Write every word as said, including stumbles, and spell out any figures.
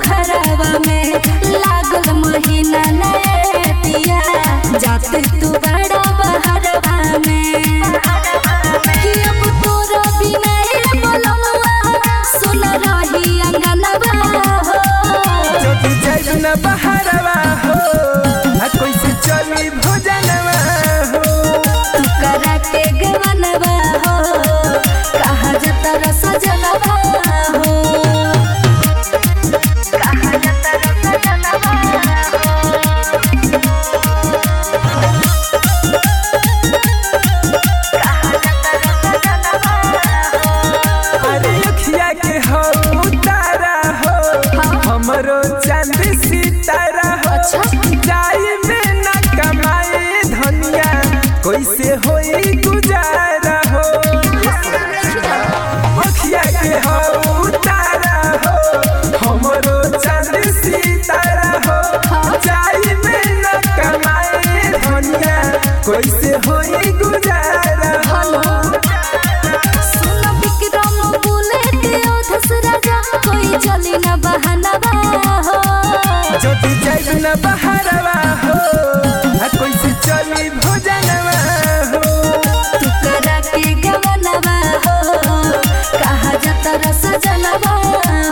बहरवा में लागल महीना नए पिया जाते तू बड़ा बहरवा में कि अब तोरा बिना ए बोलवा सुन रही अंगनवा हो जदी जाइब न बहरवा हो आ कैसे चली भोजनवा हो तू करा के गवनवा हो कहा जता रस जनवा हो कहा जता रस जनवा अरे अखिया के हो तारा हो हमरो चांद सितारा हो जाई में न कमाए धनिया कैसे होई गुजारा हो अखिया के हो तारा हो हमरो चांद सितारा हो जाई में न कमाए धनिया कैसे होई गुजारा हो सुन विक्रम बुलेट ओधस राजा कोई चली न बहनवा हो जदी जाइब न बहरवा हो आ कैसे चली भोजनवा हो तू करा के गवनवा हो कहा जता रस जनवा